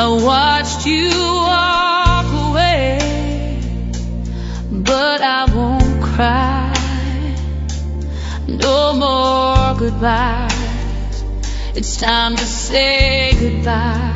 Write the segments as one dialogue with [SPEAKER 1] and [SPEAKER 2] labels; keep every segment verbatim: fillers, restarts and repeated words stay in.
[SPEAKER 1] watched you walk away, but I won't cry. No more goodbyes. It's time to say goodbye.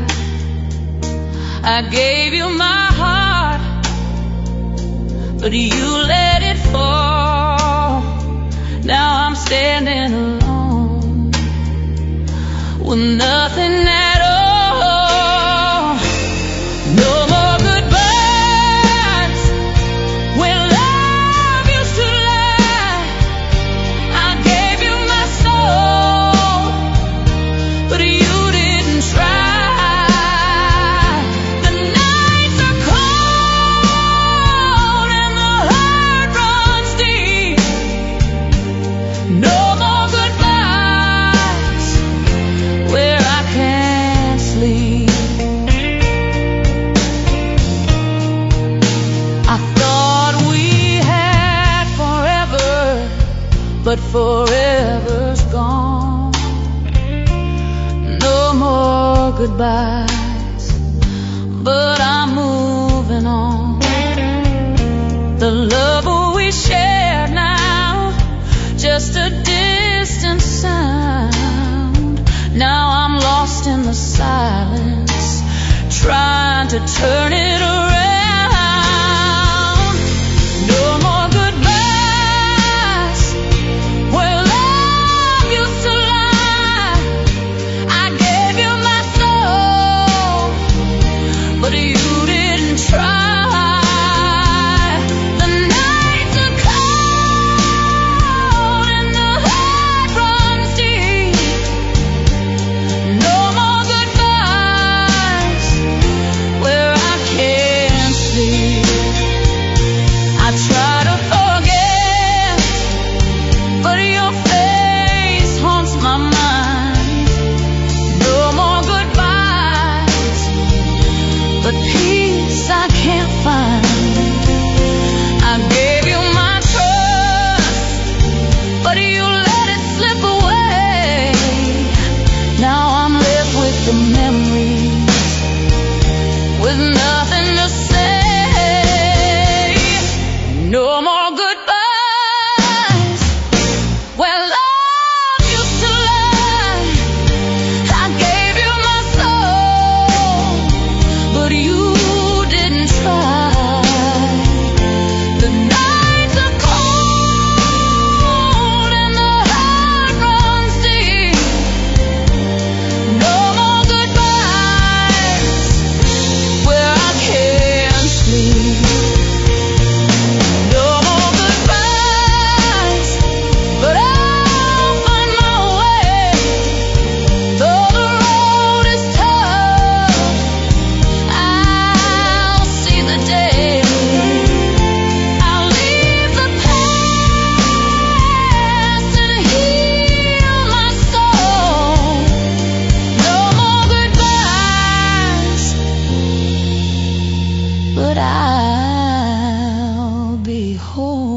[SPEAKER 1] I gave you my heart, but you let it fall. Now I'm standing alone with nothing at all. No more goodbyes. When love used to lie, I gave you my soul, but you didn't try. The nights are cold and the heart runs deep. No more goodbyes where I can't sleep. I thought we had forever, but forever's gone. No more goodbyes, but I'm moving on. The love we share now, just a distant sound. Now I'm lost in the silence, trying to turn it around. No more goodbyes where love used to lie. I gave you my soul, but you didn't try. The nights are cold and the heart runs deep. No more goodbyes where I can't sleep. I try to forget, but your face haunts my mind. No more goodbyes, but peace I can't find. I gave you my trust, but you let it slip away. Now I'm left with the memories, with nothing to say. No more goodbyes where love used to lie. I gave you my soul, but you didn't try. The nights are cold and the heart runs deep. No more goodbyes where I can't sleep. No more goodbyes, but I'll find my way. Though the road is tough, I'll see the day. I'll leave the past and heal my soul. No more goodbyes, but I'll be whole.